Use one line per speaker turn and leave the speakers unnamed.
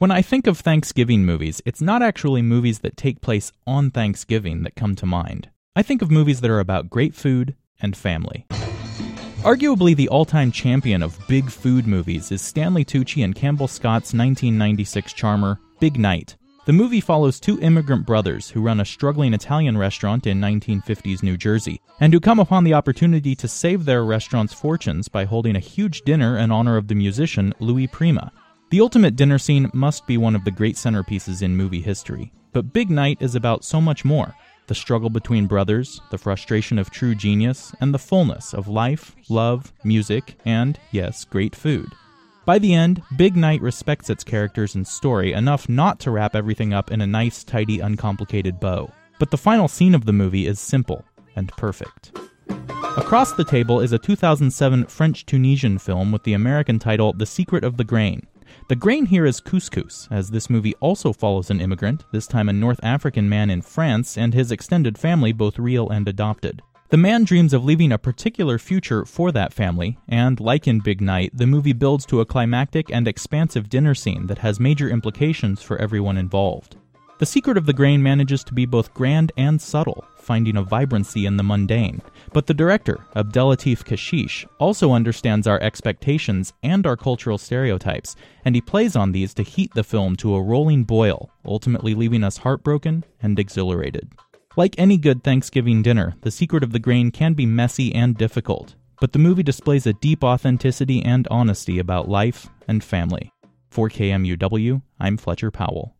When I think of Thanksgiving movies, it's not actually movies that take place on Thanksgiving that come to mind. I think of movies that are about great food and family. Arguably the all-time champion of big food movies is Stanley Tucci and Campbell Scott's 1996 charmer, Big Night. The movie follows two immigrant brothers who run a struggling Italian restaurant in 1950s New Jersey, and who come upon the opportunity to save their restaurant's fortunes by holding a huge dinner in honor of the musician Louis Prima. The ultimate dinner scene must be one of the great centerpieces in movie history. But Big Night is about so much more. The struggle between brothers, the frustration of true genius, and the fullness of life, love, music, and, yes, great food. By the end, Big Night respects its characters and story enough not to wrap everything up in a nice, tidy, uncomplicated bow. But the final scene of the movie is simple and perfect. Across the Table is a 2007 French-Tunisian film with the American title The Secret of the Grain. The grain here is couscous, as this movie also follows an immigrant, this time a North African man in France, and his extended family, both real and adopted. The man dreams of leaving a particular future for that family, and like in Big Night, the movie builds to a climactic and expansive dinner scene that has major implications for everyone involved. The Secret of the Grain manages to be both grand and subtle, finding a vibrancy in the mundane. But the director, Abdelatif Kechiche, also understands our expectations and our cultural stereotypes, and he plays on these to heat the film to a rolling boil, ultimately leaving us heartbroken and exhilarated. Like any good Thanksgiving dinner, The Secret of the Grain can be messy and difficult, but the movie displays a deep authenticity and honesty about life and family. For KMUW, I'm Fletcher Powell.